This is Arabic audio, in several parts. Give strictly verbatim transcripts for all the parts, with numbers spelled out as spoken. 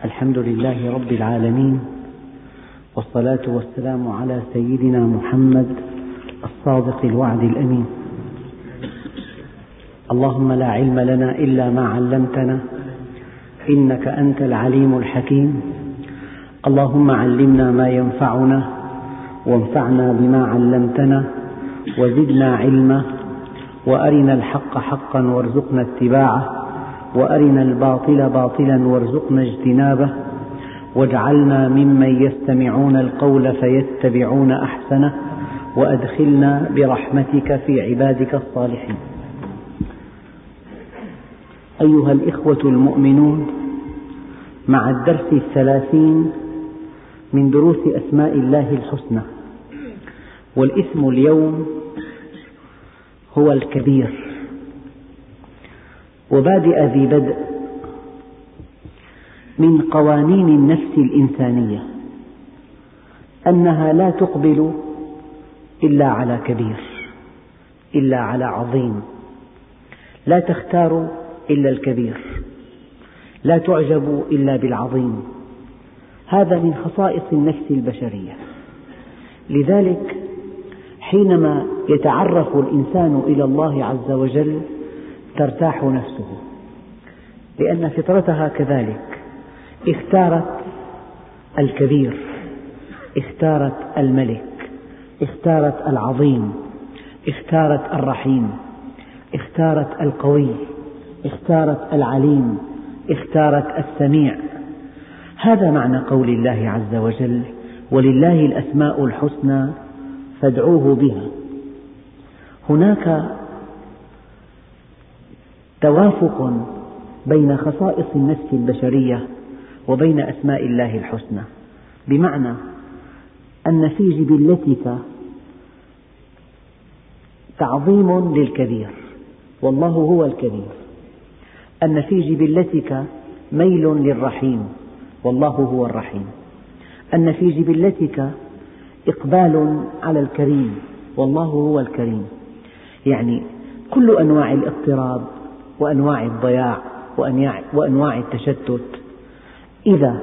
الحمد لله رب العالمين، والصلاة والسلام على سيدنا محمد الصادق الوعد الأمين. اللهم لا علم لنا إلا ما علمتنا إنك أنت العليم الحكيم. اللهم علمنا ما ينفعنا وانفعنا بما علمتنا وزدنا علما، وأرنا الحق حقا وارزقنا اتباعه، وأرنا الباطل باطلا وارزقنا اجتنابه، واجعلنا ممن يستمعون القول فيتبعون أحسنه، وأدخلنا برحمتك في عبادك الصالحين. أيها الإخوة المؤمنون، مع الدرس الثلاثين من دروس أسماء الله الحسنى، والاسم اليوم هو الكبير. وبادئ ذي بدء من قوانين النفس الإنسانية أنها لا تقبل إلا على كبير، إلا على عظيم، لا تختار إلا الكبير، لا تعجب إلا بالعظيم. هذا من خصائص النفس البشرية. لذلك حينما يتعرف الإنسان إلى الله عز وجل ترتاح نفسه، لأن فطرتها كذلك، اختارت الكبير، اختارت الملك، اختارت العظيم، اختارت الرحيم، اختارت القوي، اختارت العليم، اختارت السميع. هذا معنى قول الله عز وجل: ولله الأسماء الحسنى فادعوه بها. هناك توافق بين خصائص النفس البشرية وبين أسماء الله الحسنى، بمعنى أن في جبلتك تعظيم للكبير، والله هو الكبير. أن في جبلتك ميل للرحيم، والله هو الرحيم. أن في جبلتك إقبال على الكريم، والله هو الكريم. يعني كل أنواع الاضطراب وأنواع الضياع وأنواع التشتت، إذا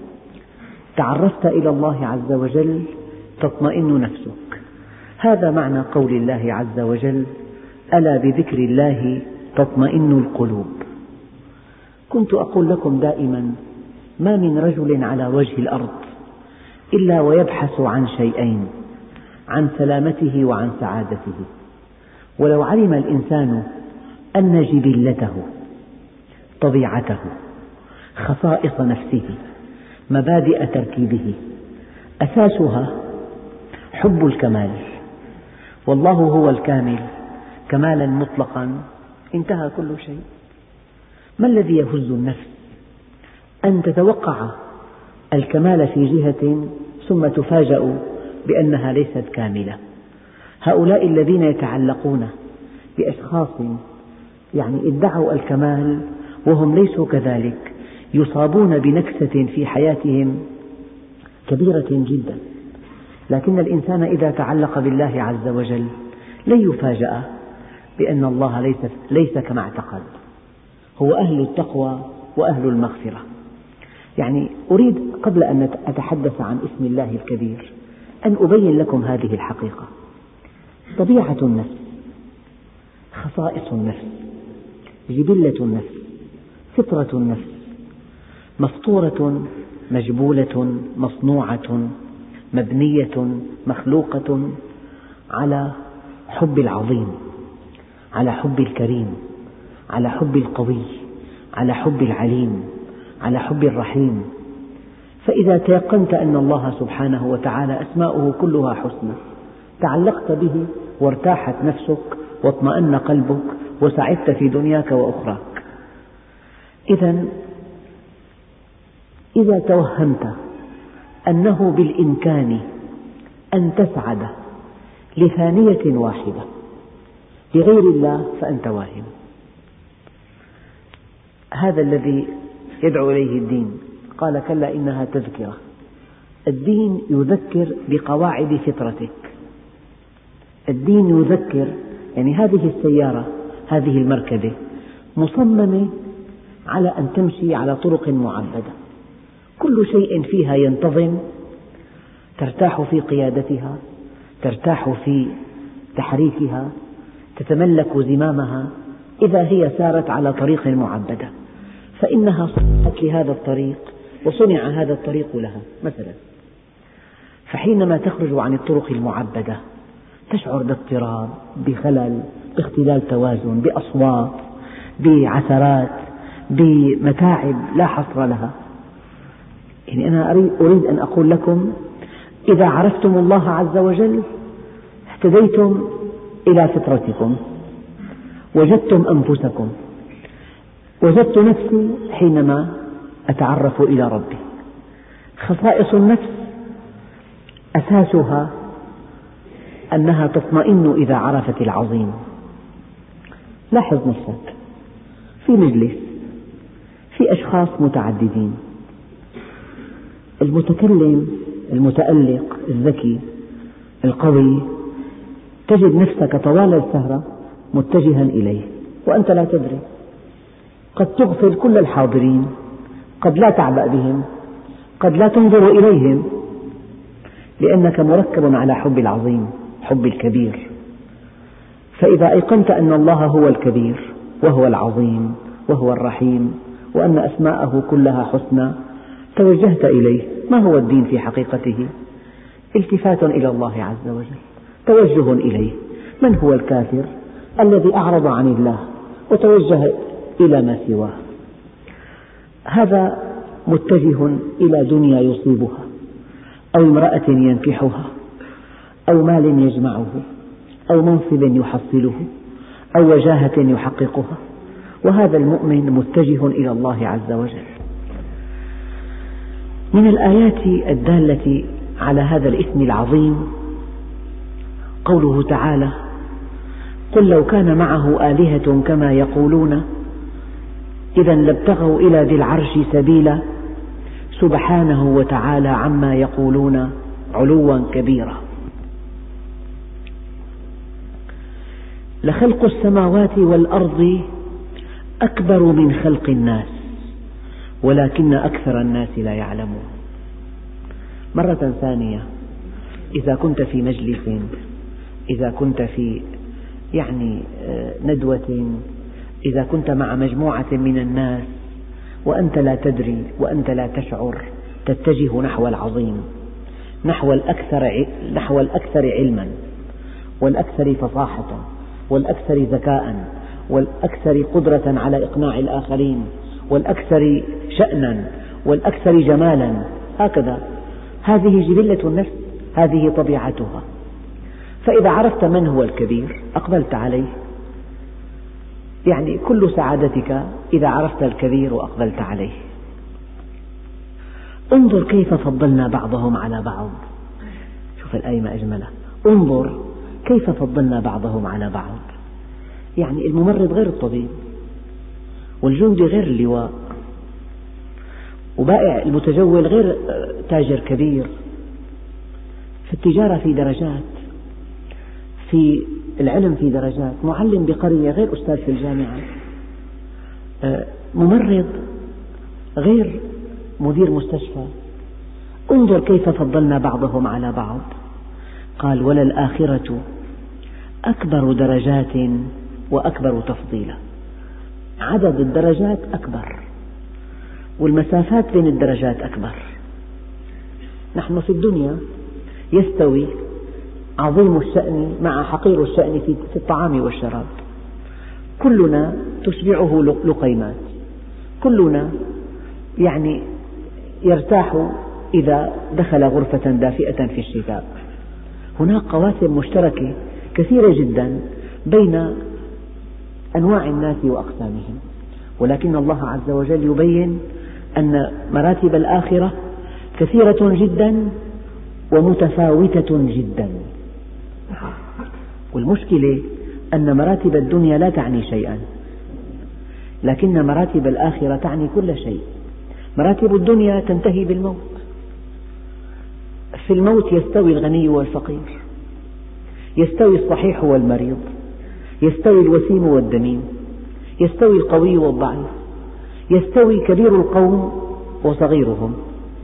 تعرفت إلى الله عز وجل تطمئن نفسك. هذا معنى قول الله عز وجل: ألا بذكر الله تطمئن القلوب. كنت أقول لكم دائما: ما من رجل على وجه الأرض إلا ويبحث عن شيئين، عن سلامته وعن سعادته. ولو علم الإنسان أن جبلته، طبيعته، خصائص نفسه، مبادئ تركيبه، أساسها حب الكمال، والله هو الكامل كمالا مطلقا، انتهى كل شيء. ما الذي يهز النفس؟ أن تتوقع الكمال في جهة ثم تفاجأ بأنها ليست كاملة. هؤلاء الذين يتعلقون بأشخاص يعني ادعوا الكمال وهم ليسوا كذلك، يصابون بنكسة في حياتهم كبيرة جدا. لكن الإنسان إذا تعلق بالله عز وجل لن يفاجأ بأن الله ليس, ليس كما اعتقد، هو أهل التقوى وأهل المغفرة. يعني أريد قبل أن أتحدث عن اسم الله الكبير أن أبين لكم هذه الحقيقة. طبيعة النفس، خصائص النفس، جبلة النفس، فطرة النفس، مفطورة، مجبولة، مصنوعة، مبنية، مخلوقة على حب العظيم، على حب الكريم، على حب القوي، على حب العليم، على حب الرحيم. فإذا تيقنت أن الله سبحانه وتعالى أسماؤه كلها حسنى، تعلقت به وارتاحت نفسك واطمأن قلبك وسعدت في دنياك وأخراك. إذا إذا توهمت أنه بالإمكان أن تسعد لثانية واحدة لغير الله فأنت واهم. هذا الذي يدعو إليه الدين. قال: كلا إنها تذكرة. الدين يذكر بقواعد فطرتك. الدين يذكر، يعني هذه السيارة، هذه المركبة مصممة على أن تمشي على طرق معبدة، كل شيء فيها ينتظم، ترتاح في قيادتها، ترتاح في تحريكها، تتملك زمامها إذا هي سارت على طريق معبدة، فإنها صنعت لهذا الطريق وصنع هذا الطريق لها مثلا. فحينما تخرج عن الطرق المعبدة تشعر باضطراب، بخلل، باختلال توازن، بأصوات، بعثرات، بمتاعب لا حصر لها. يعني أنا أريد أن أقول لكم إذا عرفتم الله عز وجل اهتديتم إلى فطرتكم، وجدتم أنفسكم، وجدت نفسي حينما أتعرف إلى ربي. خصائص النفس أساسها أنها تطمئن إذا عرفت العظيم. لاحظ نفسك في مجلس في أشخاص متعددين، المتكلم المتألق الذكي القوي تجد نفسك طوال السهرة متجها إليه وأنت لا تدري. قد تغفل كل الحاضرين، قد لا تعبأ بهم، قد لا تنظر إليهم، لأنك مركب على حب العظيم، حب الكبير. فإذا أيقنت أن الله هو الكبير وهو العظيم وهو الرحيم وأن أسماءه كلها حسنى توجهت إليه. ما هو الدين في حقيقته؟ التفات إلى الله عز وجل، توجه إليه. من هو الكافر؟ الذي أعرض عن الله وتوجه إلى ما سواه. هذا متجه إلى دنيا يصيبها، أو امرأة ينكحها، أو مال يجمعه، أو منصب يحصله، أو وجاهة يحققها، وهذا المؤمن متجه إلى الله عز وجل. من الآيات الدالة على هذا الإثم العظيم قوله تعالى: قل لو كان معه آلهة كما يقولون إذا لابتغوا إلى ذي العرش سبيلا سبحانه وتعالى عما يقولون علوا كبيرا. لخلق السماوات والأرض أكبر من خلق الناس ولكن أكثر الناس لا يعلمون. مرة ثانية، إذا كنت في مجلس، إذا كنت في يعني ندوة، إذا كنت مع مجموعة من الناس وأنت لا تدري وأنت لا تشعر، تتجه نحو العظيم، نحو الأكثر, نحو الأكثر علما والأكثر فصاحة والأكثر ذكاء والأكثر قدرة على إقناع الآخرين والأكثر شأنا والأكثر جمالا. هكذا، هذه جبلة النفس، هذه طبيعتها. فإذا عرفت من هو الكبير أقبلت عليه. يعني كل سعادتك إذا عرفت الكبير وأقبلت عليه. انظر كيف فضلنا بعضهم على بعض. شوف الآية ما أجملها. انظر كيف فضلنا بعضهم على بعض. يعني الممرض غير الطبيب، والجندي غير اللواء، وبائع المتجول غير تاجر كبير. في التجارة في درجات، في العلم في درجات، معلم بقرية غير أستاذ في الجامعة، ممرض غير مدير مستشفى. انظر كيف فضلنا بعضهم على بعض. قال: وللآخرة أكبر درجات وأكبر تفضيلا. عدد الدرجات أكبر والمسافات بين الدرجات أكبر. نحن في الدنيا يستوي عظيم الشأن مع حقير الشأن في الطعام والشراب، كلنا تشبعه لقيمات، كلنا يعني يرتاح إذا دخل غرفة دافئة في الشتاء. هناك قواسم مشتركة كثيرة جدا بين أنواع الناس وأقسامهم، ولكن الله عز وجل يبين أن مراتب الآخرة كثيرة جدا ومتفاوتة جدا. والمشكلة أن مراتب الدنيا لا تعني شيئا، لكن مراتب الآخرة تعني كل شيء. مراتب الدنيا تنتهي بالموت. في الموت يستوي الغني والفقير، يستوي الصحيح والمريض، يستوي الوسيم والدميم، يستوي القوي والضعيف، يستوي كبير القوم وصغيرهم،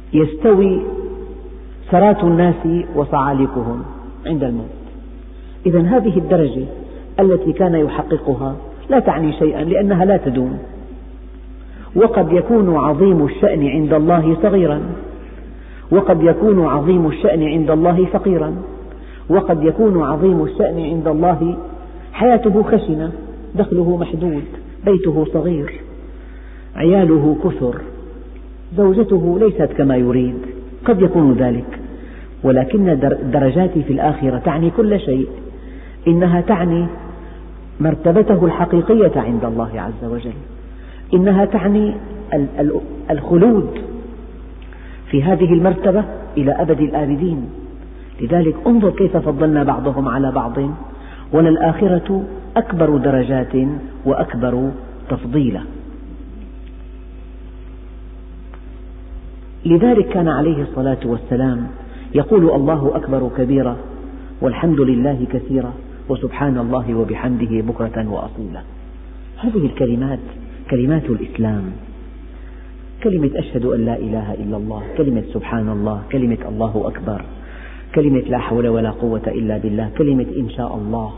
يستوي سرات الناس وصعاليكهم عند الموت. إذن هذه الدرجة التي كان يحققها لا تعني شيئا لأنها لا تدوم، وقد يكون عظيم الشأن عند الله صغيرا، وقد يكون عظيم الشأن عند الله فقيرا، وقد يكون عظيم الشأن عند الله حياته خشنة، دخله محدود، بيته صغير، عياله كثر، زوجته ليست كما يريد، قد يكون ذلك، ولكن الدرجات في الآخرة تعني كل شيء. إنها تعني مرتبته الحقيقية عند الله عز وجل، إنها تعني الخلود في هذه المرتبة إلى أبد الآبدين. لذلك انظر كيف فضلنا بعضهم على بعض، وللآخرة أكبر درجات وأكبر تفضيلا. لذلك كان عليه الصلاة والسلام يقول الله أكبر كبيرا والحمد لله كثيرا وسبحان الله وبحمده بكرة وأصيلا. هذه الكلمات كلمات الإسلام، كلمة أشهد أن لا إله إلا الله، كلمة سبحان الله، كلمة الله أكبر، كلمة لا حول ولا قوة إلا بالله، كلمة إن شاء الله.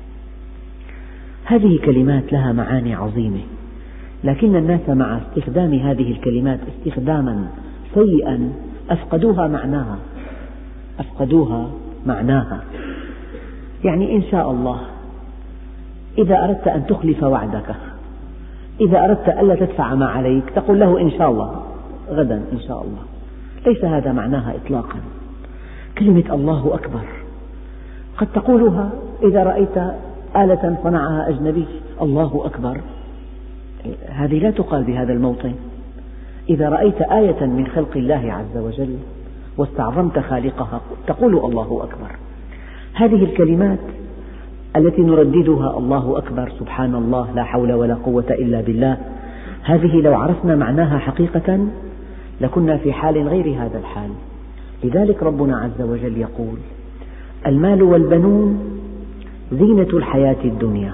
هذه كلمات لها معاني عظيمة، لكن الناس مع استخدام هذه الكلمات استخداما سيئا أفقدوها معناها، أفقدوها معناها. يعني إن شاء الله إذا أردت أن تخلف وعدك، إذا أردت ألا تدفع ما عليك تقول له إن شاء الله غدا إن شاء الله، ليس هذا معناها إطلاقا. كلمة الله أكبر قد تقولها إذا رأيت آلة صنعها أجنبي، الله أكبر، هذه لا تقال بهذا الموطن. إذا رأيت آية من خلق الله عز وجل واستعظمت خالقها تقول الله أكبر. هذه الكلمات التي نرددها الله أكبر، سبحان الله، لا حول ولا قوة إلا بالله، هذه لو عرفنا معناها حقيقة لكنا في حال غير هذا الحال. لذلك ربنا عز وجل يقول: المال والبنون زينة الحياة الدنيا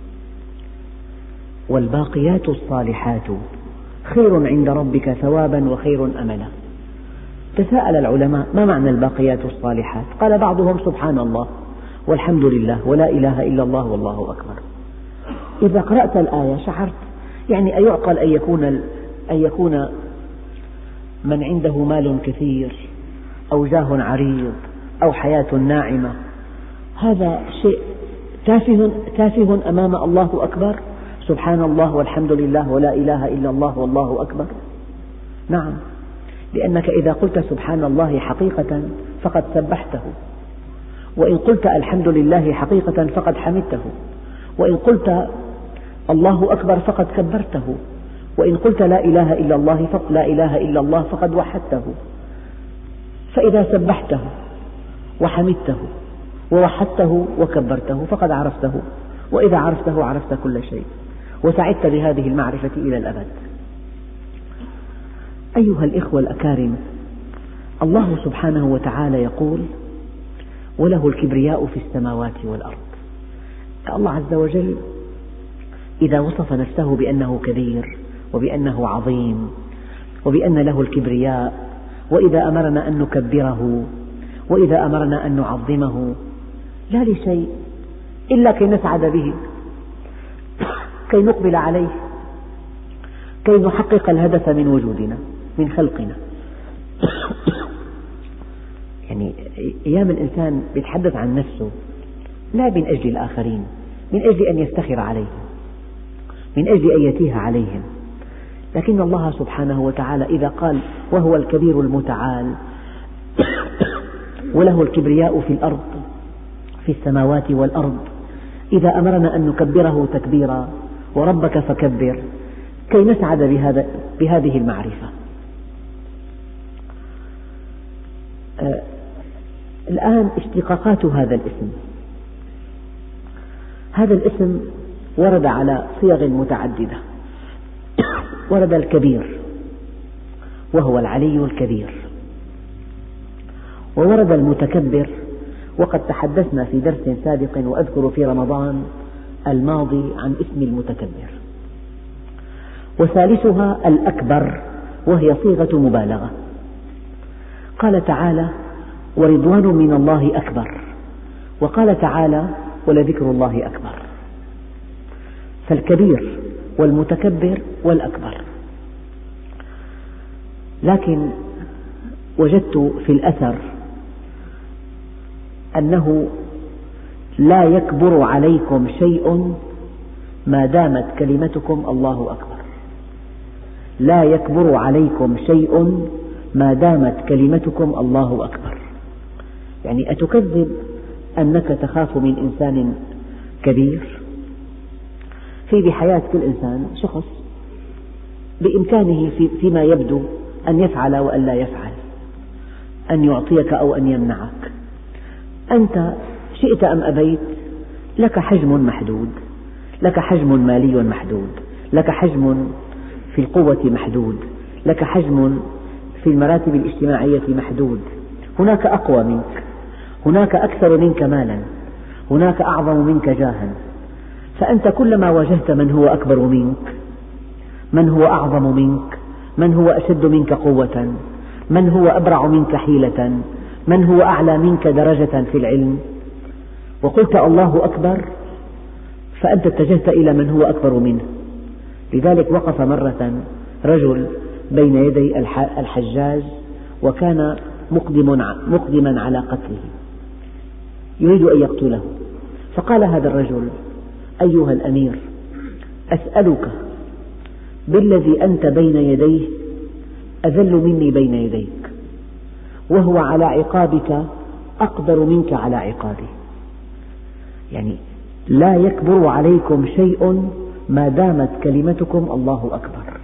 والباقيات الصالحات خير عند ربك ثوابا وخير أملا. تساءل العلماء: ما معنى الباقيات الصالحات؟ قال بعضهم: سبحان الله والحمد لله ولا إله إلا الله والله أكبر. إذا قرأت الآية شعرت يعني أيعقل أن يكون أن يكون من عنده مال كثير أو جاه عريض أو حياة ناعمة هذا شيء تافه تافه أمام الله أكبر؟ سبحان الله والحمد لله ولا إله إلا الله والله أكبر. نعم، لأنك إذا قلت سبحان الله حقيقة فقد سبحته، وإن قلت الحمد لله حقيقة فقد حمدته، وإن قلت الله أكبر فقد كبرته، وإن قلت لا إله إلا الله فقد لا إله إلا الله فقد وحدته. فإذا سبحته وحمدته ووحدته وكبرته فقد عرفته، وإذا عرفته عرفت كل شيء وسعدت بهذه المعرفة إلى الأبد. أيها الإخوة الأكارم، الله سبحانه وتعالى يقول: وله الكبرياء في السماوات والأرض. الله عز وجل إذا وصف نفسه بأنه كبير وبأنه عظيم وبأن له الكبرياء، وإذا أمرنا أن نكبره وإذا أمرنا أن نعظمه لا لشيء إلا كي نسعد به، كي نقبل عليه، كي نحقق الهدف من وجودنا من خلقنا. يعني أيام الإنسان يتحدث عن نفسه لا من أجل الآخرين، من أجل أن يفتخر عليهم، من أجل أن يتيه عليهم. لكن الله سبحانه وتعالى إذا قال وهو الكبير المتعال وله الكبرياء في الأرض في السماوات والأرض، إذا أمرنا أن نكبره تكبيرا وربك فكبر، كي نسعد بهذا بهذه المعرفة. آه الآن اشتقاقات هذا الاسم. هذا الاسم ورد على صيغ متعددة. ورد الكبير وهو العلي الكبير، وورد المتكبر، وقد تحدثنا في درس سابق وأذكر في رمضان الماضي عن اسم المتكبر. وثالثها الأكبر، وهي صيغة مبالغة، قال تعالى: ورضوان من الله أكبر، وقال تعالى: ولذكر الله أكبر. فالكبير والمتكبر والأكبر. لكن وجدت في الأثر أنه لا يكبر عليكم شيء ما دامت كلمتكم الله أكبر. لا يكبر عليكم شيء ما دامت كلمتكم الله أكبر. يعني أتكذب أنك تخاف من إنسان كبير؟ في بحياة كل إنسان شخص بإمكانه فيما يبدو أن يفعل وأن لا يفعل، أن يعطيك أو أن يمنعك. أنت شئت أم أبيت لك حجم محدود، لك حجم مالي محدود، لك حجم في القوة محدود، لك حجم في المراتب الاجتماعية محدود. هناك أقوى منك، هناك أكثر منك مالا، هناك أعظم منك جاها. فأنت كلما واجهت من هو أكبر منك، من هو أعظم منك، من هو أشد منك قوة، من هو أبرع منك حيلة، من هو أعلى منك درجة في العلم، وقلت الله أكبر، فأنت اتجهت إلى من هو أكبر منه. لذلك وقف مرة رجل بين يدي الحجاج وكان مقدما على قتله، يريد أن يقتله، فقال هذا الرجل: أيها الأمير، أسألك بالذي أنت بين يديه أذل مني بين يديك، وهو على عقابك أقدر منك على عقابي. يعني لا يكبر عليكم شيء ما دامت كلمتكم الله أكبر.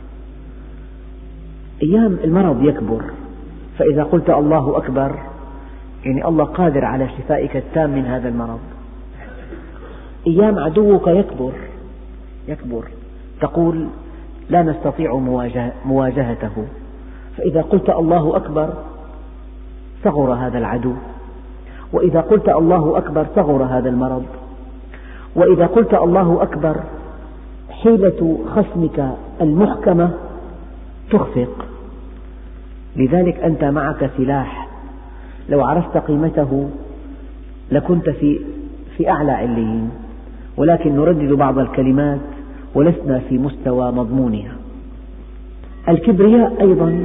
أيام المرض يكبر، فإذا قلت الله أكبر يعني الله قادر على شفائك التام من هذا المرض. أيام عدوك يكبر يكبر تقول لا نستطيع مواجهته، فإذا قلت الله أكبر صغر هذا العدو، وإذا قلت الله أكبر صغر هذا المرض، وإذا قلت الله أكبر حيلة خصمك المحكمة تخفق. لذلك أنت معك سلاح لو عرفت قيمته لكنت في في أعلى عليين، ولكن نردد بعض الكلمات ولسنا في مستوى مضمونها. الكبرياء أيضا،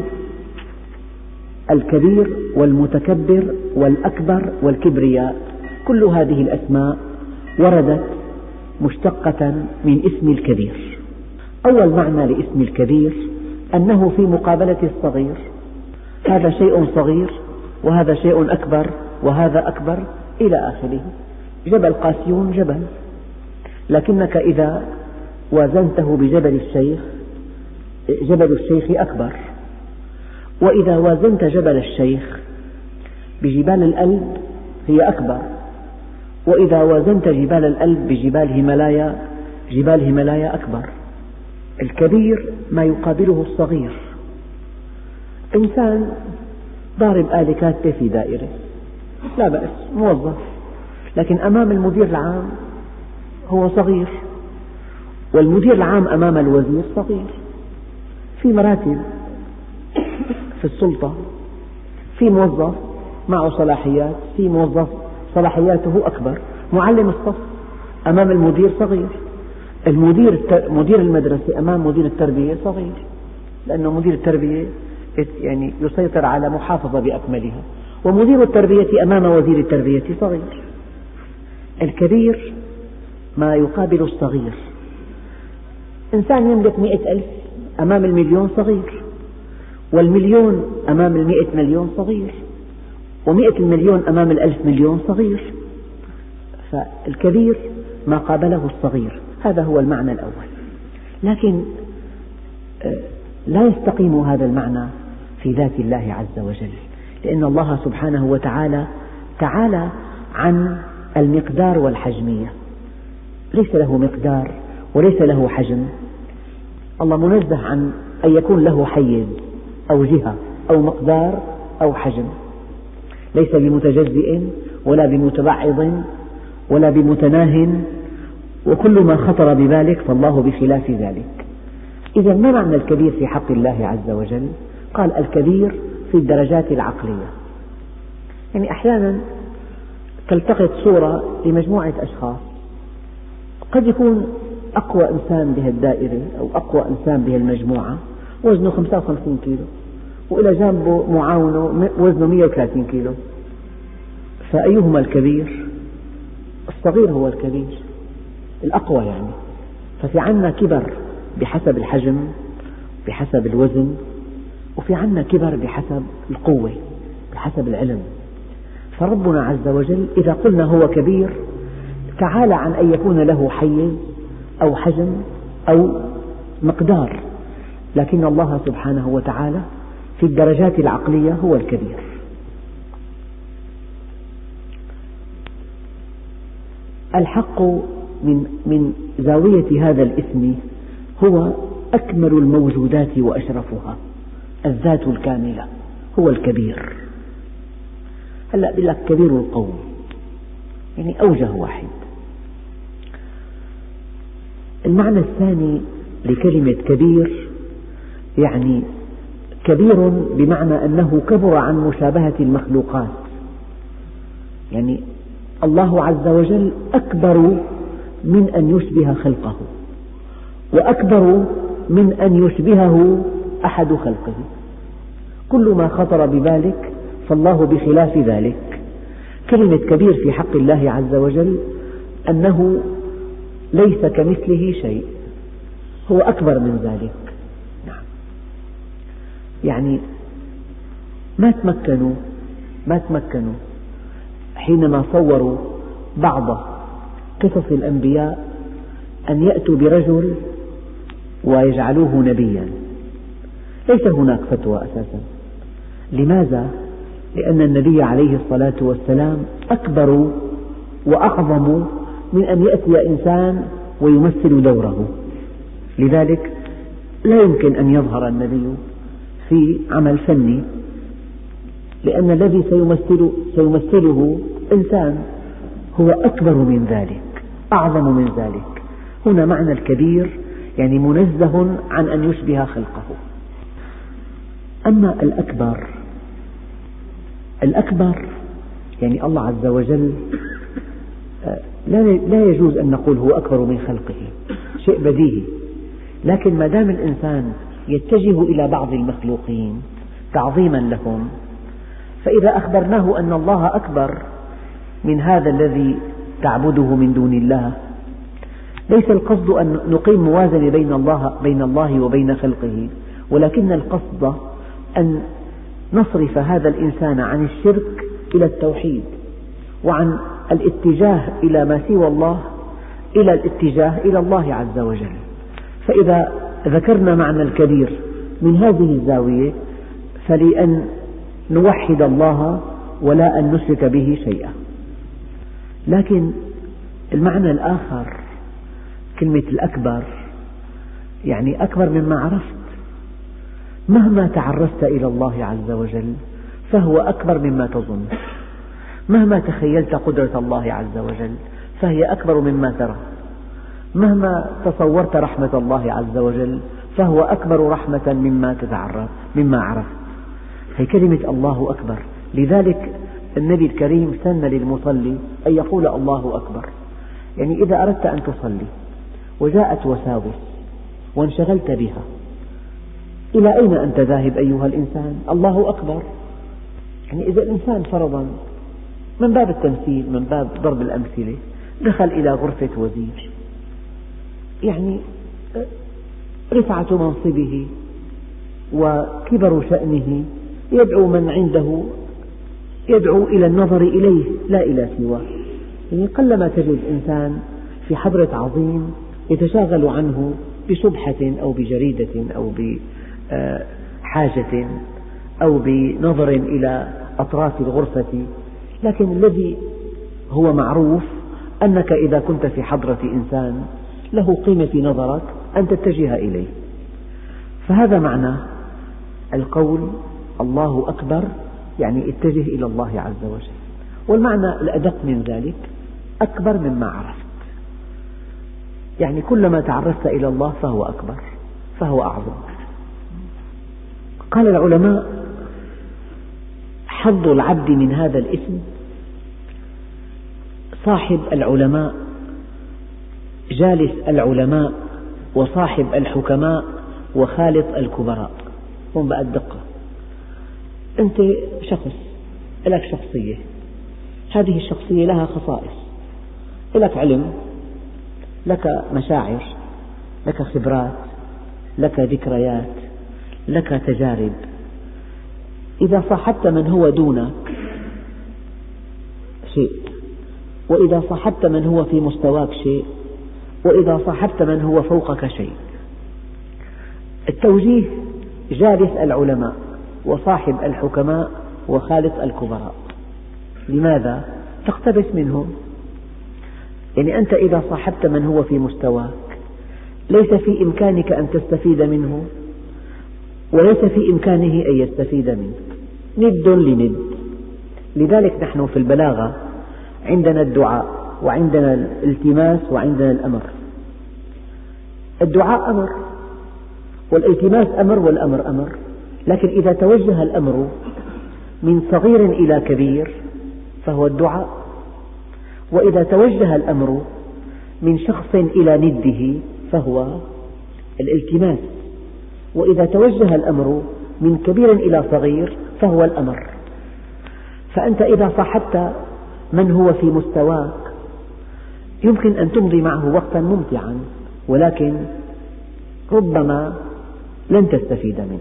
الكبير والمتكبر والأكبر والكبرياء، كل هذه الأسماء وردت مشتقة من اسم الكبير. أول معنى لاسم الكبير أنه في مقابلة الصغير، هذا شيء صغير وهذا شيء أكبر وهذا أكبر إلى آخره. جبل قاسيون جبل، لكنك إذا وازنته بجبل الشيخ جبل الشيخ أكبر، وإذا وازنت جبل الشيخ بجبال الألب هي أكبر، وإذا وازنت جبال الألب بجبال هيمالايا جبال هيمالايا أكبر. الكبير ما يقابله الصغير. إنسان ضارب آلة كاتبة في دائرة لا بأس، موظف، لكن أمام المدير العام هو صغير، والمدير العام أمام الوزير صغير. في مراتب في السلطة، في موظف معه صلاحيات، في موظف صلاحياته أكبر، معلم الصف أمام المدير صغير، المدير مدير المدرسة أمام مدير التربية صغير، لأنه مدير التربية يعني يسيطر على محافظة بأكملها، ومدير التربية أمام وزير التربية صغير. الكبير ما يقابل الصغير. إنسان يملك مئة ألف أمام المليون صغير، والمليون أمام المئة مليون صغير، ومئة المليون أمام الألف مليون صغير. فالكبير ما قابله الصغير، هذا هو المعنى الأول. لكن لا يستقيم هذا المعنى في ذات الله عز وجل، لأن الله سبحانه وتعالى تعالى عن المقدار والحجمية، ليس له مقدار وليس له حجم. الله منزه عن أن يكون له حيز أو جهة أو مقدار أو حجم، ليس بمتجزئ ولا بمتبعض ولا بمتناه، وكل ما خطر ببالك فالله بخلاف ذلك. إذا ما معنى الكبير في حق الله عز وجل؟ قال الكبير في الدرجات العقلية، يعني أحيانا تلتقط صورة لمجموعة أشخاص، قد يكون أقوى إنسان بهالدائرة أو أقوى إنسان بهالمجموعة وزنه خمسة وخمسين كيلو، وإلى جانبه معاونه وزنه مئة وثلاثين كيلو، فأيهما الكبير؟ الصغير هو الكبير، الأقوى يعني. ففي عنا كبر بحسب الحجم، بحسب الوزن، وفي عنا كبر بحسب القوة، بحسب العلم. فربنا عز وجل إذا قلنا هو كبير تعالى عن أن يكون له حيز أو حجم أو مقدار، لكن الله سبحانه وتعالى في الدرجات العقلية هو الكبير. الحق من من زاوية هذا الاسم هو أكمل الموجودات وأشرفها، الذات الكاملة، هو الكبير. هلأ بيقول لك كبير القوم، يعني أوجه واحد. المعنى الثاني لكلمة كبير يعني كبير بمعنى أنه كبر عن مشابهة المخلوقات، يعني الله عز وجل أكبر من أن يشبه خلقه، وأكبر من أن يشبهه أحد خلقه. كل ما خطر ببالك فالله بخلاف ذلك. كلمة كبير في حق الله عز وجل أنه ليس كمثله شيء، هو أكبر من ذلك. نعم. يعني ما تمكنوا ما تمكنوا حينما صوروا بعض قصص الأنبياء أن يأتوا برجل ويجعلوه نبيا، ليس هناك فتوى أساسا. لماذا؟ لأن النبي عليه الصلاة والسلام أكبر وأعظم من أن يأتي إنسان ويمثل دوره. لذلك لا يمكن أن يظهر النبي في عمل فني، لأن الذي سيمثل سيمثله إنسان هو أكبر من ذلك، أعظم من ذلك. هنا معنى الكبير يعني منزه عن أن يشبه خلقه. أما الأكبر الأكبر يعني الله عز وجل لا يجوز أن نقول هو أكبر من خلقه، شيء بديهي. لكن ما دام الإنسان يتجه إلى بعض المخلوقين تعظيما لهم، فإذا أخبرناه أن الله أكبر من هذا الذي تعبده من دون الله، ليس القصد أن نقيم موازنة بين الله بين الله وبين خلقه، ولكن القصد أن نصرف هذا الإنسان عن الشرك إلى التوحيد، وعن الاتجاه إلى ما سوى الله إلى الاتجاه إلى الله عز وجل. فإذا ذكرنا معنى الكبير من هذه الزاوية فلأن نوحد الله ولا أن نشرك به شيئا. لكن المعنى الآخر كلمة الأكبر يعني أكبر مما عرفت. مهما تعرفت إلى الله عز وجل فهو أكبر مما تظن، مهما تخيلت قدرة الله عز وجل فهي أكبر مما ترى، مهما تصورت رحمة الله عز وجل فهو أكبر رحمة مما تتعرف مما عرفت. هي كلمة الله أكبر. لذلك النبي الكريم سن للمصلي أن يقول الله أكبر. يعني إذا أردت أن تصلي وجاءت وساوس وانشغلت بها، إلى أين أنت ذاهب أيها الإنسان؟ الله أكبر. يعني إذا الإنسان فرضا من باب التمثيل، من باب ضرب الأمثلة، دخل إلى غرفة وزير، يعني رفعة منصبه وكبر شأنه يدعو من عنده، يدعو إلى النظر إليه لا إلى سواه. يعني قلما تجد إنسان في حضرة عظيم يتشاغل عنه بسبحة أو بجريدة أو بحاجة أو بنظر إلى أطراف الغرفة. لكن الذي هو معروف أنك إذا كنت في حضرة إنسان له قيمة في نظرك أن تتجه إليه. فهذا معنى القول الله أكبر، يعني اتجه إلى الله عز وجل. والمعنى الأدق من ذلك أكبر مما عرفت، يعني كلما تعرفت إلى الله فهو أكبر، فهو أعظم. قال العلماء حظ العبد من هذا الاسم صاحب العلماء، جالس العلماء، وصاحب الحكماء، وخالط الكبراء. هون بقى الدقة. أنت شخص لك شخصية، هذه الشخصية لها خصائص، لك علم، لك مشاعر، لك خبرات، لك ذكريات، لك تجارب. إذا صاحبت من هو دونك شيء، وإذا صاحبت من هو في مستواك شيء، وإذا صاحبت من هو فوقك شيء. التوجيه جالس العلماء، وصاحب الحكماء، وخالط الكبراء. لماذا؟ تقتبس منهم. يعني أنت إذا صاحبت من هو في مستواك ليس في إمكانك أن تستفيد منه، وليس في إمكانه أن يستفيد منك، ند لند. لذلك نحن في البلاغة عندنا الدعاء، وعندنا الالتماس، وعندنا الأمر. الدعاء أمر، والالتماس أمر، والأمر أمر. لكن إذا توجه الأمر من صغير إلى كبير فهو الدعاء، وإذا توجه الأمر من شخص إلى نده فهو الالتماس، وإذا توجه الأمر من كبير إلى صغير فهو الأمر. فأنت إذا صاحبت من هو في مستواك يمكن أن تمضي معه وقتا ممتعا، ولكن ربما لن تستفيد منه.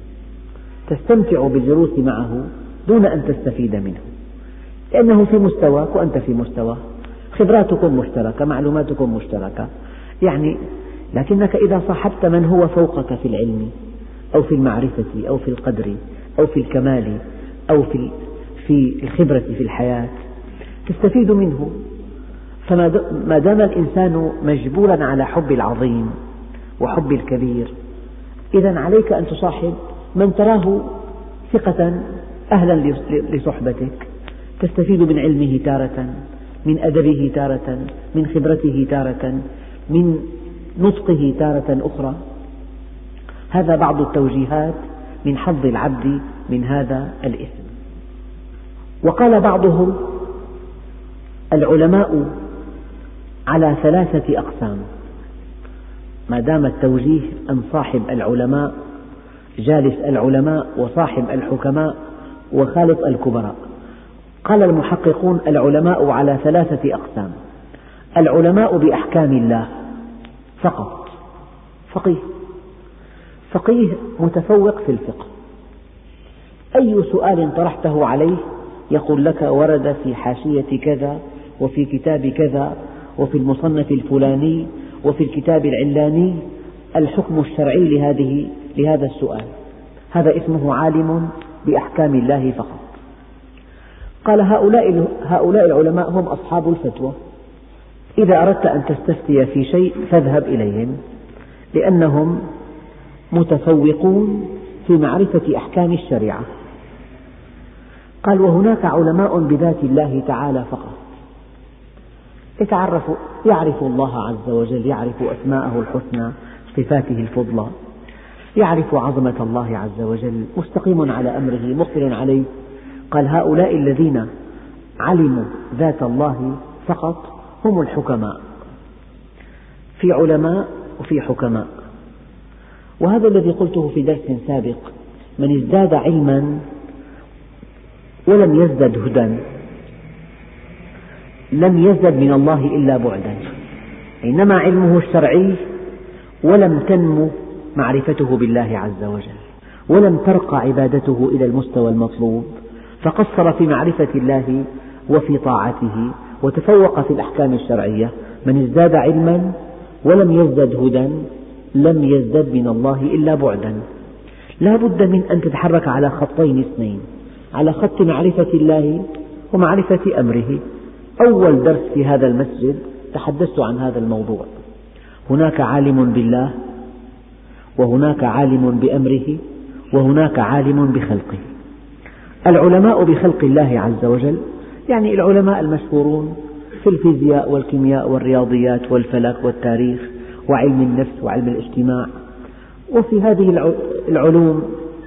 تستمتع بالجلوس معه دون أن تستفيد منه، لأنه في مستواك وأنت في مستواه، خبراتكم مشتركة، معلوماتكم مشتركة. يعني لكنك إذا صاحبت من هو فوقك في العلم، أو في المعرفة، أو في القدر، أو في الكمال، أو في في الخبرة في الحياة، تستفيد منه. فما دام الإنسان مجبولا على حب العظيم وحب الكبير، إذن عليك أن تصاحب من تراه ثقة أهلا لصحبتك، تستفيد من علمه تارة، من أدبه تارة، من خبرته تارة، من نطقه تارة أخرى. هذا بعض التوجيهات من حظ العبد من هذا الاسم. وقال بعضهم: العلماء على ثلاثة أقسام. ما دام التوجيه أن صاحب العلماء، جالس العلماء، وصاحب الحكماء، وخالط الكبراء. قال المحققون: العلماء على ثلاثة أقسام. العلماء بأحكام الله فقط، فقيه، فقيه متفوق في الفقه، أي سؤال طرحته عليه يقول لك ورد في حاشية كذا، وفي كتاب كذا، وفي المصنف الفلاني، وفي الكتاب العلاني الحكم الشرعي لهذه لهذا السؤال. هذا اسمه عالم بأحكام الله فقط. قال: هؤلاء هؤلاء العلماء هم أصحاب الفتوى. إذا أردت أن تستفتي في شيء فاذهب إليهم، لأنهم متفوقون في معرفة أحكام الشريعة. قال: وهناك علماء بذات الله تعالى فقط، يتعرف يعرف الله عز وجل، يعرف أسماءه الحسنى، صفاته الفضلى، يعرف عظمة الله عز وجل، مستقيم على أمره، مقبل عليه. قال: هؤلاء الذين علموا ذات الله فقط هم الحكماء. في علماء وفي حكماء. وهذا الذي قلته في درس سابق: من ازداد علما ولم يزدد هدى لم يزدد من الله إلا بعدا. إنما علمه الشرعي ولم تنمو معرفته بالله عز وجل، ولم ترقى عبادته إلى المستوى المطلوب، فقصر في معرفة الله وفي طاعته، وتفوق في الأحكام الشرعية. من ازداد علما ولم يزدد هدى لم يزدد من الله إلا بعدا. لا بد من أن تتحرك على خطين اثنين: على خط معرفة الله ومعرفة أمره. أول درس في هذا المسجد تحدثت عن هذا الموضوع. هناك عالم بالله، وهناك عالم بأمره، وهناك عالم بخلقه. العلماء بخلق الله عز وجل يعني العلماء المشهورون في الفيزياء والكيمياء والرياضيات والفلك والتاريخ وعلم النفس وعلم الاجتماع، وفي هذه العلوم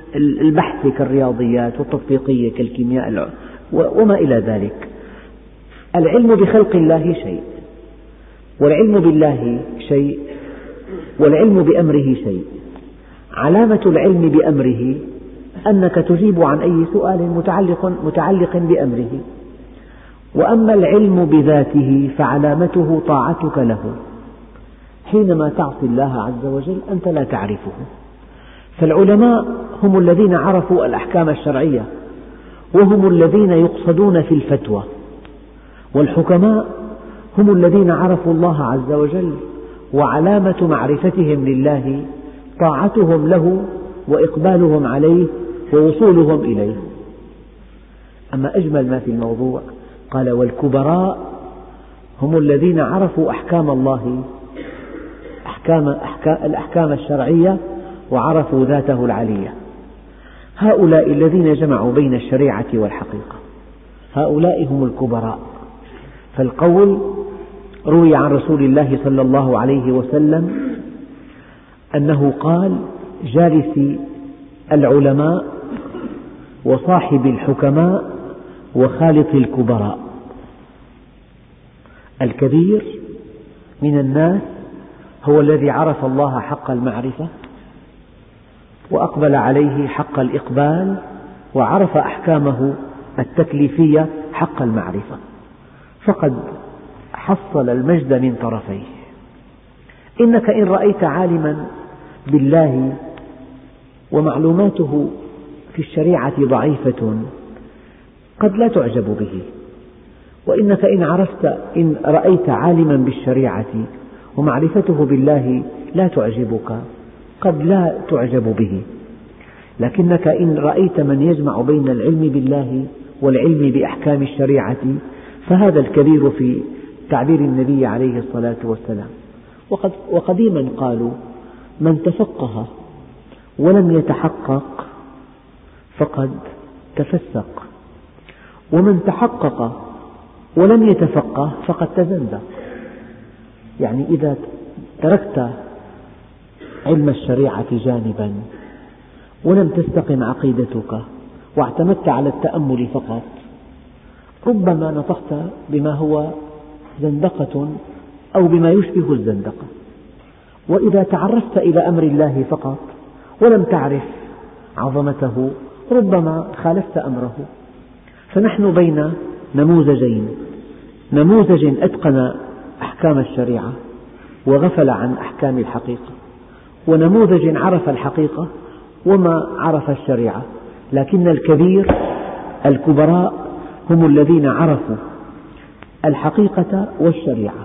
البحث كالرياضيات والتطبيقية كالكيمياء وما إلى ذلك. العلم بخلق الله شيء، والعلم بالله شيء، والعلم بأمره شيء. علامة العلم بأمره أنك تجيب عن أي سؤال متعلق, متعلق بأمره، وأما العلم بذاته فعلامته طاعتك له. حينما تعصي الله عز وجل أنت لا تعرفه. فالعلماء هم الذين عرفوا الأحكام الشرعية، وهم الذين يقصدون في الفتوى، والحكماء هم الذين عرفوا الله عز وجل، وعلامة معرفتهم لله طاعتهم له وإقبالهم عليه ووصولهم إليه. أما أجمل ما في الموضوع قال: والكبراء هم الذين عرفوا أحكام الله، أحكام أحكام الأحكام الشرعية، وعرفوا ذاته العلية. هؤلاء الذين جمعوا بين الشريعة والحقيقة، هؤلاء هم الكبراء. فالقول روي عن رسول الله صلى الله عليه وسلم أنه قال: جالس العلماء وصاحب الحكماء وخالط الكبراء. الكبير من الناس هو الذي عرف الله حق المعرفة وأقبل عليه حق الإقبال، وعرف أحكامه التكليفية حق المعرفة، فقد حصل المجد من طرفيه. إنك إن رأيت عالما بالله ومعلوماته في الشريعة ضعيفة قد لا تعجب به، وإنك إن عرفت إن رأيت عالما بالشريعة ومعرفته بالله لا تعجبك قد لا تعجب به. لكنك إن رأيت من يجمع بين العلم بالله والعلم بأحكام الشريعة فهذا الكبير في تعبير النبي عليه الصلاة والسلام. وقد وقديما قالوا: من تفقه ولم يتحقق فقد تفسق، ومن تحقق ولم يتفقه فقد تزندق. يعني إذا تركت علم الشريعة جانبا ولم تستقم عقيدتك واعتمدت على التأمل فقط ربما نطقت بما هو زندقة أو بما يشبه الزندقة. وإذا تعرفت إلى أمر الله فقط ولم تعرف عظمته ربما خالفت أمره. فنحن بين نموذجين: نموذج أتقن أحكام الشريعة وغفل عن أحكام الحقيقة، ونموذج عرف الحقيقة وما عرف الشريعة. لكن الكبير الكبراء هم الذين عرفوا الحقيقة والشريعة،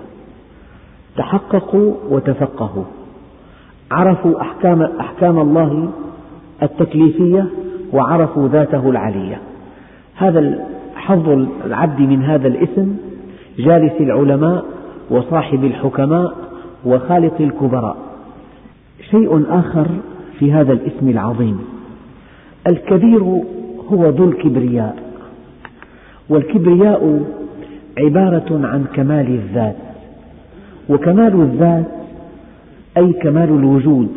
تحققوا وتفقهوا، عرفوا أحكام, أحكام الله التكليفية وعرفوا ذاته العلية. هذا حظ العبد من هذا الاسم: جالس العلماء وصاحب الحكماء وخالط الكبراء. شيء آخر في هذا الاسم العظيم: الكبير هو ذو الكبرياء، والكبرياء عبارة عن كمال الذات، وكمال الذات أي كمال الوجود،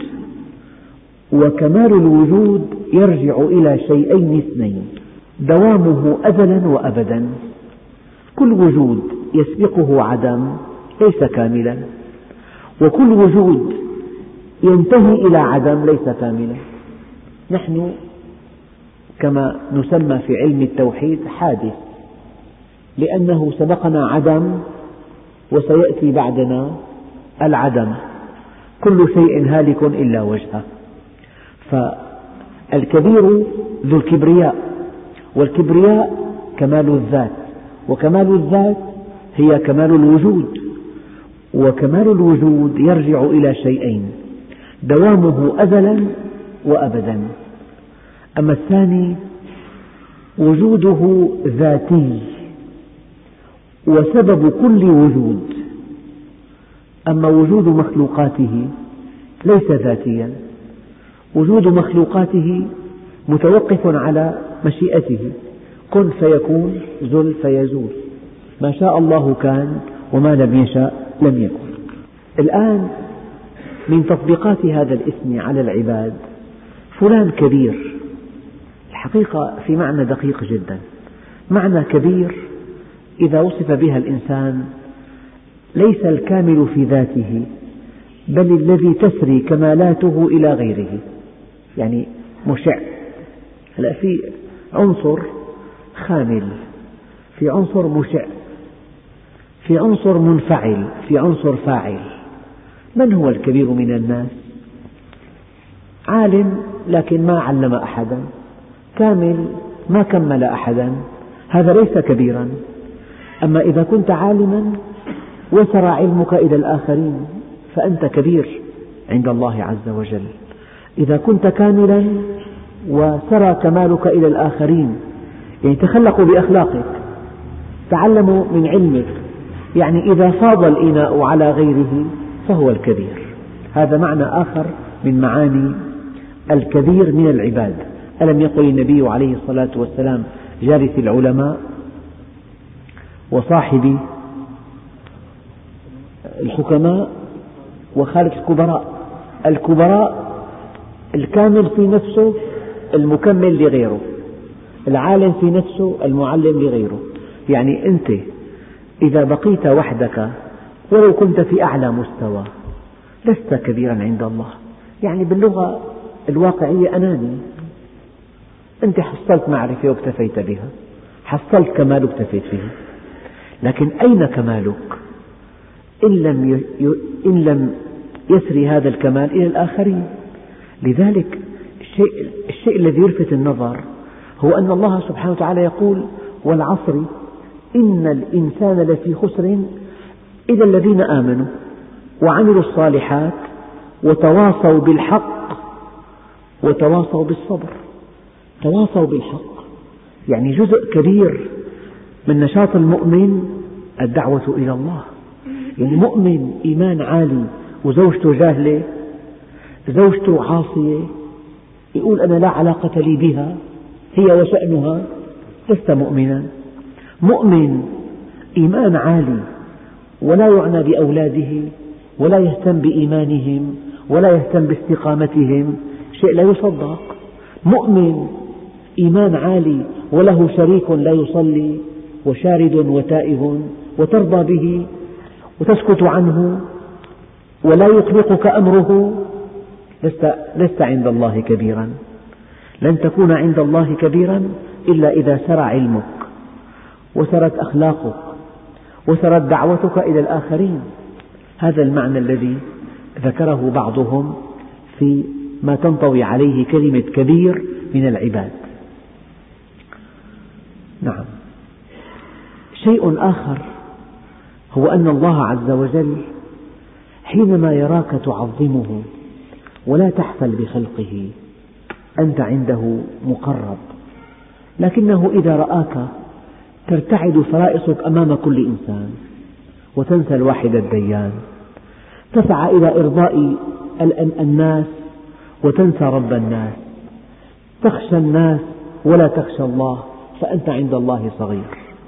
وكمال الوجود يرجع إلى شيئين اثنين: دوامه أزلا وأبدا. كل وجود يسبقه عدم ليس كاملا، وكل وجود ينتهي إلى عدم ليس كاملا. نحن كما نسمى في علم التوحيد حادث، لأنه سبقنا عدم وسيأتي بعدنا العدم، كل شيء هالك إلا وجهه. فالكبير ذو الكبرياء، والكبرياء كمال الذات، وكمال الذات هي كمال الوجود، وكمال الوجود يرجع إلى شيئين: دوامه أزلا وأبدا. أما الثاني وجوده ذاتي وسبب كل وجود، أما وجود مخلوقاته ليس ذاتيا، وجود مخلوقاته متوقف على مشيئته: كن فيكون، زل فيزول، ما شاء الله كان وما لم يشاء لم يكن. الآن من تطبيقات هذا الاسم على العباد: فلان كبير، الحقيقة في معنى دقيق جدا. معنى كبير إذا وصف بها الإنسان ليس الكامل في ذاته، بل الذي تسري كمالاته إلى غيره، يعني مشع. هلأ في عنصر خامل، في عنصر مشع، في عنصر منفعل، في عنصر فاعل. من هو الكبير من الناس؟ عالم لكن ما علم أحدا، كامل ما كمل أحدا، هذا ليس كبيرا. أما إذا كنت عالما وسر علمك إلى الآخرين فأنت كبير عند الله عز وجل. إذا كنت كاملا وسرى كمالك إلى الآخرين، يعني تخلقوا بأخلاقك، تعلموا من علمك، يعني إذا فاض الإناء على غيره فهو الكبير. هذا معنى آخر من معاني الكبير من العباد. ألم يقل النبي عليه الصلاة والسلام: جالس العلماء وصاحب الحكماء وخالف الكبراء. الكبراء الكامل في نفسه، المكمل لغيره، العالم في نفسه، المعلم لغيره. يعني أنت إذا بقيت وحدك ولو كنت في أعلى مستوى لست كبيرا عند الله. يعني باللغة الواقعية أناني، أنت حصلت معرفة واكتفيت بها، حصلت كمال واكتفيت به، لكن أين كمالك إن لم إن لم يسري هذا الكمال إلى الآخرين؟ لذلك الشيء, الشيء الذي يلفت النظر هو أن الله سبحانه وتعالى يقول: والعصر إن الإنسان لفي خسر إلا الذين آمنوا وعملوا الصالحات وتواصوا بالحق وتواصوا بالصبر. تواصوا بالحق يعني جزء كبير من نشاط المؤمن الدعوة إلى الله. يعني مؤمن إيمان عالي وزوجته جاهلة، زوجته عاصية، يقول: أنا لا علاقة لي بها، هي وشأنها، لست مؤمنا. مؤمن إيمان عالي ولا يعنى بأولاده ولا يهتم بإيمانهم ولا يهتم باستقامتهم، شيء لا يصدق. مؤمن إيمان عالي وله شريك لا يصلي وشارد وتائه وترضى به وتسكت عنه ولا يقلقك أمره، لست, لست عند الله كبيرا. لن تكون عند الله كبيرا إلا إذا سرى علمك وسرت أخلاقك وسرت دعوتك إلى الآخرين. هذا المعنى الذي ذكره بعضهم في ما تنطوي عليه كلمة كبير من العباد. نعم. شيء آخر هو أن الله عز وجل حينما يراك تعظمه ولا تحفل بخلقه أنت عنده مقرب، لكنه إذا رآك ترتعد فرائصك أمام كل إنسان وتنسى الواحد الديان، تسعى إلى إرضاء الناس وتنسى رب الناس، تخشى الناس ولا تخشى الله، فأنت عند الله صغير.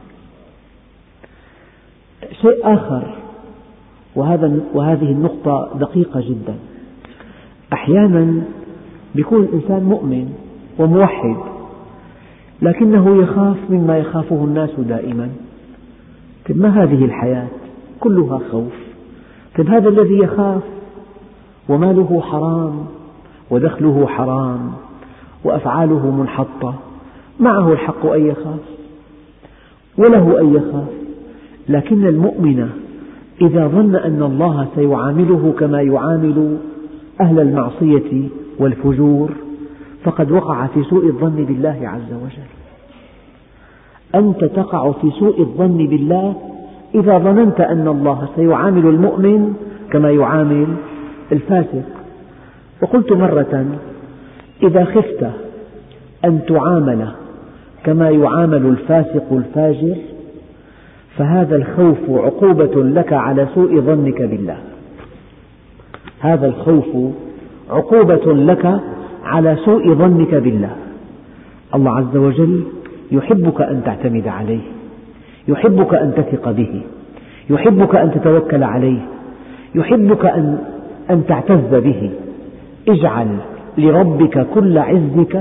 شيء آخر، وهذا وهذه النقطة دقيقة جدا، أحيانا يكون الإنسان مؤمن وموحد لكنه يخاف مما يخافه الناس دائما. طيب ما هذه الحياة كلها خوف؟ طيب هذا الذي يخاف وماله حرام ودخله حرام وأفعاله منحطة، معه الحق أن يخاف وله أن يخاف. لكن المؤمن إذا ظن أن الله سيعامله كما يعامل أهل المعصية والفجور فقد وقع في سوء الظن بالله عز وجل. أنت تقع في سوء الظن بالله إذا ظننت أن الله سيعامل المؤمن كما يعامل الفاسق. وقلت مرة: إذا خفت أن تعامل كما يعامل الفاسق الفاجر فهذا الخوف عقوبة لك على سوء ظنك بالله. هذا الخوف عقوبة لك على سوء ظنك بالله. الله عز وجل يحبك أن تعتمد عليه، يحبك أن تثق به، يحبك أن تتوكل عليه، يحبك أن, أن تعتز به. اجعل لربك كل عزك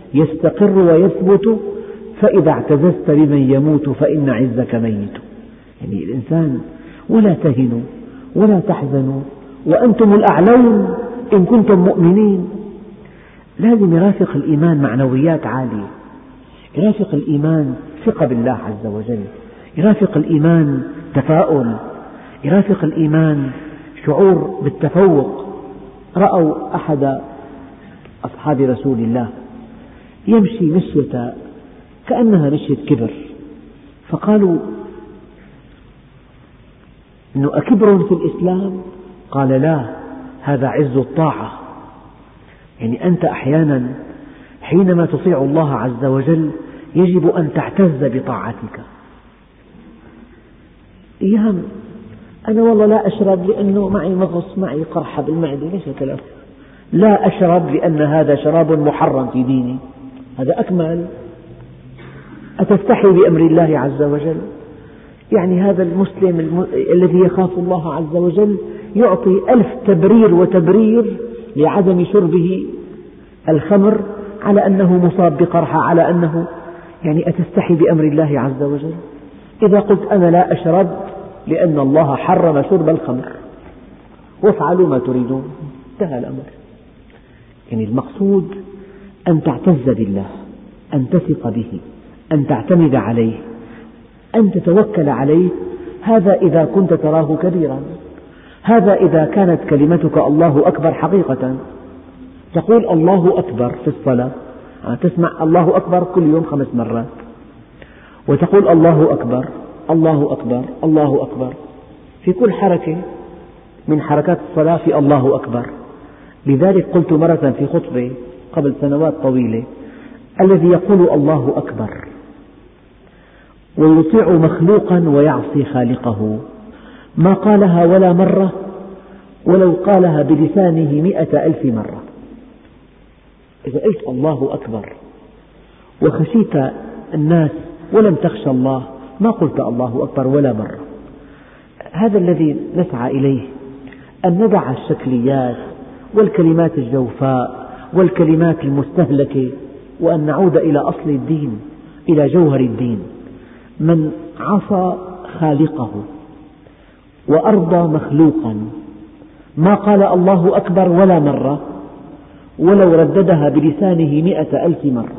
يستقر ويثبت، فإذا اعتززت بمن يموت فإن عزك ميت. يعني الإنسان ولا تهنوا ولا تحزنوا وأنتم الأعلون إن كنتم مؤمنين. لازم يرافق الإيمان معنويات عالية، يرافق الإيمان ثقة بالله عز وجل، يرافق الإيمان تفاؤل، يرافق الإيمان شعور بالتفوق. رأوا أحد أصحاب رسول الله يمشي مشية كأنها مشية كبر، فقالوا: إنه أكبر في الإسلام؟ قال: لا، هذا عز الطاعة. يعني أنت أحيانا حينما تطيع الله عز وجل يجب أن تعتز بطاعتك. أيام أنا والله لا أشرب لأنه معي مغص، معي قرحة بالمعدة، ليش الكلام؟ لا أشرب لأن هذا شراب محرم في ديني، هذا أكمل. أتستحي بأمر الله عز وجل؟ يعني هذا المسلم الم... الذي يخاف الله عز وجل يعطي ألف تبرير وتبرير لعدم شربه الخمر، على أنه مصاب بقرحة، على أنه يعني أتستحي بأمر الله عز وجل؟ إذا قلت أنا لا أشرب لأن الله حرم شرب الخمر وافعلوا ما تريدون، انتهى الأمر. يعني المقصود أن تعتز بالله، أن تثق به، أن تعتمد عليه، أن تتوكل عليه. هذا إذا كنت تراه كبيرا، هذا إذا كانت كلمتك الله أكبر حقيقة. تقول الله أكبر في الصلاة، تسمع الله أكبر كل يوم خمس مرات، وتقول الله أكبر الله أكبر الله أكبر في كل حركة من حركات الصلاة، في الله أكبر. لذلك قلت مرة في خطبة قبل سنوات طويلة: الذي يقول الله أكبر ويطيع مخلوقا ويعصي خالقه ما قالها ولا مرة ولو قالها بلسانه مئة ألف مرة. إذا قلت الله أكبر وخشيت الناس ولم تخشى الله ما قلت الله أكبر ولا مرة. هذا الذي نسعى إليه، أن ندع الشكليات والكلمات الجوفاء والكلمات المستهلكة، وأن نعود إلى أصل الدين، إلى جوهر الدين. من عصى خالقه وأرضى مخلوقا ما قال الله أكبر ولا مرة ولو رددها بلسانه مئة ألف مرة.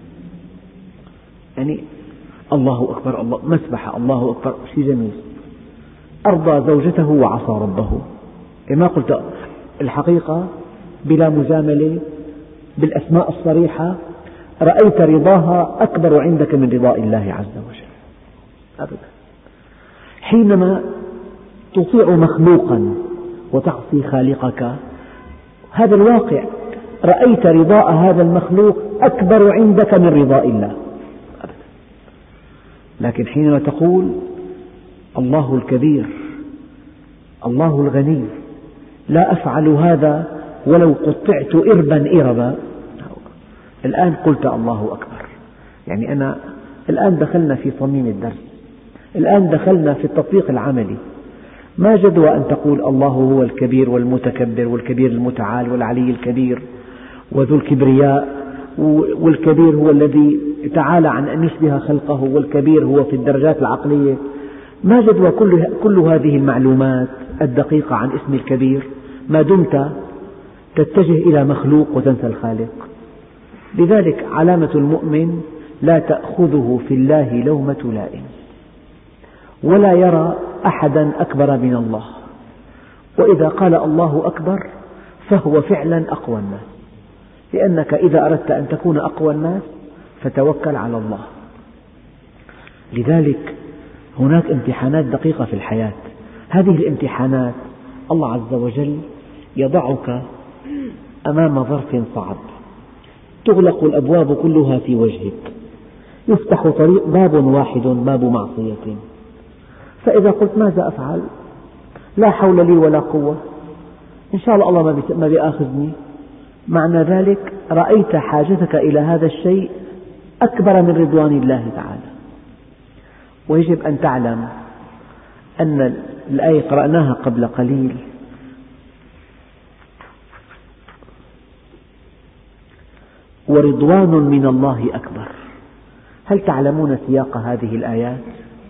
يعني الله أكبر، الله مسبحة، الله أكبر شيء جميل. أرضى زوجته وعصى ربه، ما قلت الحقيقة بلا مجاملة بالأسماء الصريحة: رأيت رضاها أكبر عندك من رضاء الله عز وجل أبدا. حينما تطيع مخلوقا وتعصي خالقك، هذا الواقع، رأيت رضاء هذا المخلوق أكبر عندك من رضاء الله أبدا. لكن حينما تقول الله الكبير الله الغني لا أفعل هذا ولو قطعت إربا إربا، الآن قلت الله أكبر. يعني أنا الآن دخلنا في صميم الدرس، الآن دخلنا في التطبيق العملي. ما جدوى أن تقول الله هو الكبير والمتكبر والكبير المتعال والعلي الكبير وذو الكبرياء، والكبير هو الذي تعالى عن أن يشبه خلقه، والكبير هو في الدرجات العقلية. ما جدوى كل, كل هذه المعلومات الدقيقة عن اسم الكبير ما دمت تتجه إلى مخلوق وتنسى الخالق. لذلك علامة المؤمن لا تأخذه في الله لومة لائم، ولا يرى أحدا أكبر من الله، وإذا قال الله أكبر فهو فعلا أقوى الناس، لأنك إذا أردت أن تكون أقوى الناس فتوكل على الله. لذلك هناك امتحانات دقيقة في الحياة، هذه الامتحانات الله عز وجل يضعك أمام ظرف صعب، تغلق الأبواب كلها في وجهك، يفتح طريق باب واحد باب معصية، فإذا قلت ماذا أفعل؟ لا حول لي ولا قوة، إن شاء الله الله ما بيأخذني، معنى ذلك رأيت حاجتك إلى هذا الشيء أكبر من رضوان الله تعالى. ويجب أن تعلم أن الآية قرأناها قبل قليل: ورضوان من الله أكبر. هل تعلمون سياق هذه الآيات؟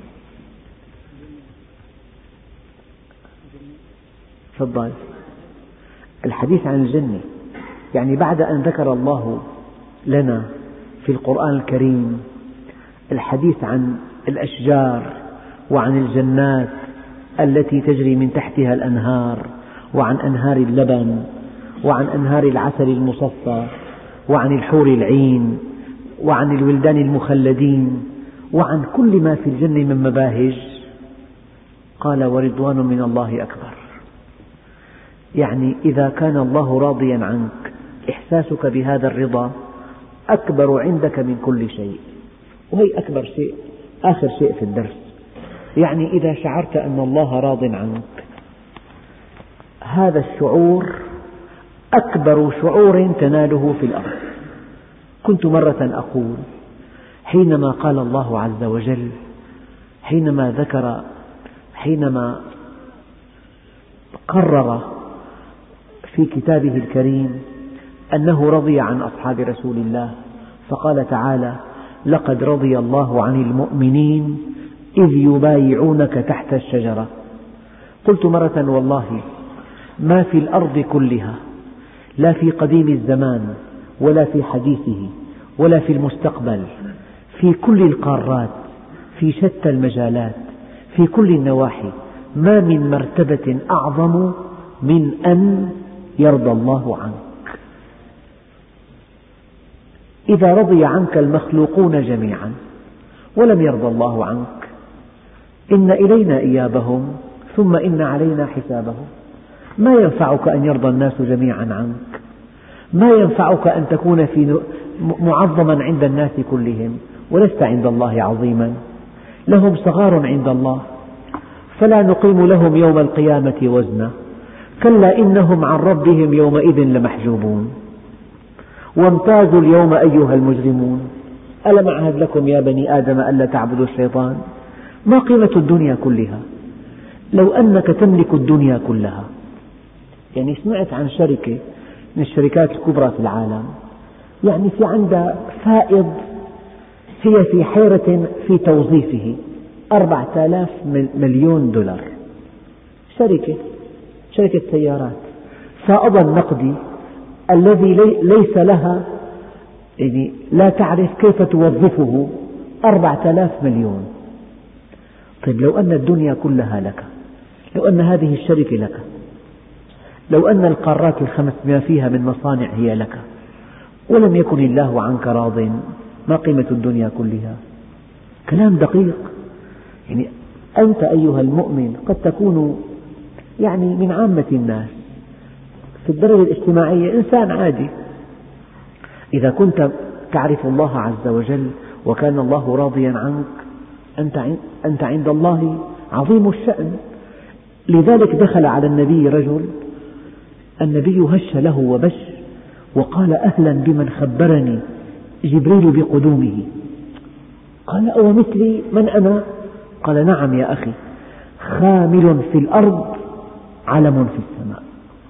تفضل. الحديث عن الجنة، يعني بعد أن ذكر الله لنا في القرآن الكريم الحديث عن الأشجار وعن الجنات التي تجري من تحتها الأنهار، وعن أنهار اللبن، وعن أنهار العسل المصفى، وعن الحور العين، وعن الولدان المخلدين، وعن كل ما في الجنة من مباهج، قال ورضوان من الله أكبر. يعني إذا كان الله راضيا عنك إحساسك بهذا الرضا أكبر عندك من كل شيء، وهي أكبر شيء آخر شيء في الدرس. يعني إذا شعرت أن الله راض عنك، هذا الشعور أكبر شعور تناله في الأرض. كنت مرة أقول حينما قال الله عز وجل، حينما ذكر حينما قرر في كتابه الكريم أنه رضي عن أصحاب رسول الله، فقال تعالى: لقد رضي الله عن المؤمنين إذ يبايعونك تحت الشجرة. قلت مرة والله ما في الأرض كلها، لا في قديم الزمان ولا في حديثه ولا في المستقبل، في كل القارات، في شتى المجالات، في كل النواحي، ما من مرتبة أعظم من أن يرضى الله عنك. إذا رضي عنك المخلوقون جميعا ولم يرضى الله عنك، إن إلينا إيابهم ثم إن علينا حسابهم. ما ينفعك أن يرضى الناس جميعا عنك، ما ينفعك أن تكون في معظما عند الناس كلهم ولست عند الله عظيما. لهم صغار عند الله فلا نقيم لهم يوم القيامة وزنا، كلا إنهم عن ربهم يومئذ لمحجوبون. وامتازوا اليوم أيها المجرمون، ألم أعهد لكم يا بني آدم ألا تعبدوا الشيطان. ما قيمة الدنيا كلها؟ لو أنك تملك الدنيا كلها. يعني سمعت عن شركة من الشركات الكبرى في العالم، يعني في عندها فائض هي في حيرة في توظيفه، أربعة آلاف مليون دولار. شركة شركة سيارات، فائضها النقدي الذي ليس لها، يعني لا تعرف كيف توظفه، أربعة آلاف مليون. طيب لو أن الدنيا كلها لك، لو أن هذه الشركة لك، لو أن القارات الخمس ما فيها من مصانع هي لك، ولم يكن الله عنك راض، ما قيمة الدنيا كلها؟ كلام دقيق. يعني أنت أيها المؤمن قد تكون يعني من عامة الناس في الدرجة الاجتماعية إنسان عادي، إذا كنت تعرف الله عز وجل وكان الله راضيا عنك، أنت عند الله عظيم الشأن. لذلك دخل على النبي رجل، النبي هش له وبش وقال: أهلا بمن خبرني جبريل بقدومه. قال: أو مثلي؟ من أنا؟ قال: نعم يا أخي، خامل في الأرض علم في السماء.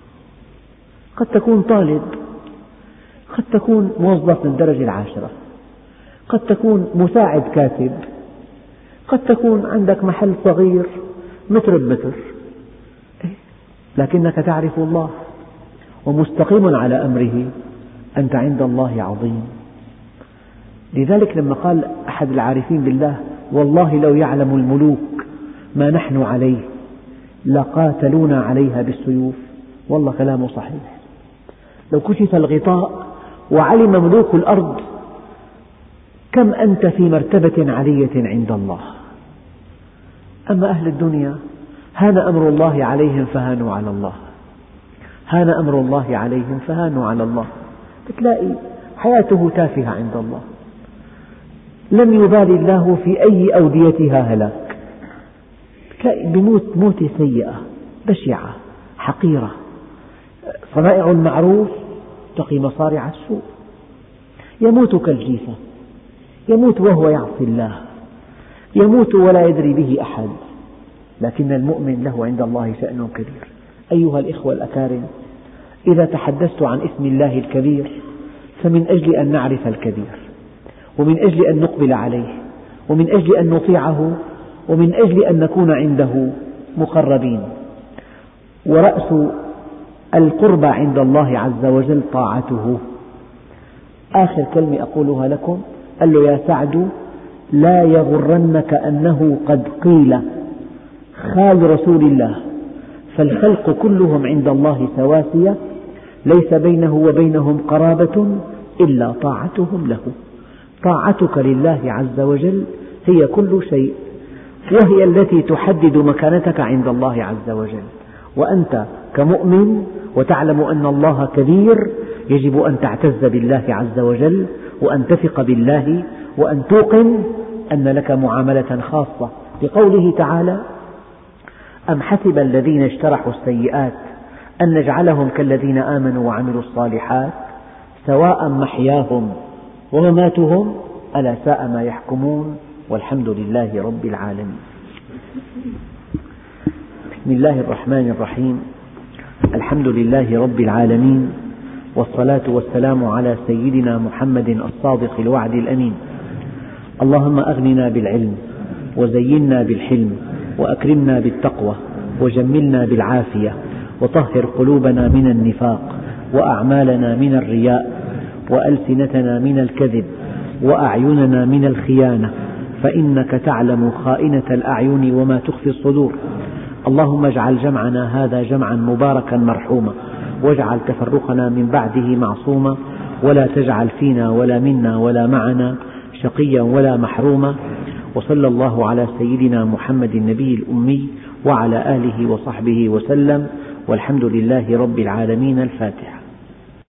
قد تكون طالب، قد تكون موظف من الدرجة العاشرة، قد تكون مساعد كاتب، قد تكون عندك محل صغير متر بمتر، لكنك تعرف الله ومستقيم على أمره، أنت عند الله عظيم. لذلك لما قال أحد العارفين بالله: والله لو يعلم الملوك ما نحن عليه لقاتلونا عليها بالسيوف. والله كلامه صحيح. لو كشف الغطاء وعلم ملوك الأرض كم أنت في مرتبة علية عند الله. أما أهل الدنيا هان أمر الله عليهم فهانوا على الله، هان أمر الله عليهم فهانوا على الله. بتلاقي حياته تافهة عند الله، لم يبال الله في أي أوديتها هلاك، بتلاقي بموت موتة سيئة بشعة حقيرة. صنائع المعروف تقي مصارع السوء، يموت كالجيفة، يموت وهو يعصي الله، يموت ولا يدري به أحد. لكن المؤمن له عند الله شأن كبير. أيها الإخوة الأكارم، إذا تحدثت عن اسم الله الكبير فمن أجل أن نعرف الكبير، ومن أجل أن نقبل عليه، ومن أجل أن نطيعه، ومن أجل أن نكون عنده مقربين. ورأس القربى عند الله عز وجل طاعته. آخر كلمة أقولها لكم، قال له: يا سعد، لا يغرنك أنه قد قيل خال رسول الله، فالخلق كلهم عند الله سواسية، ليس بينه وبينهم قرابة إلا طاعتهم له. طاعتك لله عز وجل هي كل شيء، وهي التي تحدد مكانتك عند الله عز وجل. وأنت كمؤمن وتعلم أن الله كبير، يجب أن تعتز بالله عز وجل، وأن تثق بالله، وأن توقن أن لك معاملة خاصة. لقوله تعالى: أم حسب الذين اجترحوا السيئات أن نجعلهم كالذين آمنوا وعملوا الصالحات سواء محياهم ومماتهم ألا ساء ما يحكمون والحمد لله رب العالمين. بسم الله الرحمن الرحيم. الحمد لله رب العالمين، والصلاة والسلام على سيدنا محمد الصادق الوعد الأمين. اللهم أغننا بالعلم، وزينا بالحلم، وأكرمنا بالتقوى، وجملنا بالعافية، وطهر قلوبنا من النفاق، وأعمالنا من الرياء، وألسنتنا من الكذب، وأعيننا من الخيانة، فإنك تعلم خائنة الأعين وما تخفي الصدور. اللهم اجعل جمعنا هذا جمعا مباركا مرحوما، واجعل تفرقنا من بعده معصوما، ولا تجعل فينا ولا منا ولا معنا شقيا ولا محروما. وصلى الله على سيدنا محمد النبي الأمي وعلى آله وصحبه وسلم، والحمد لله رب العالمين. الفاتحة.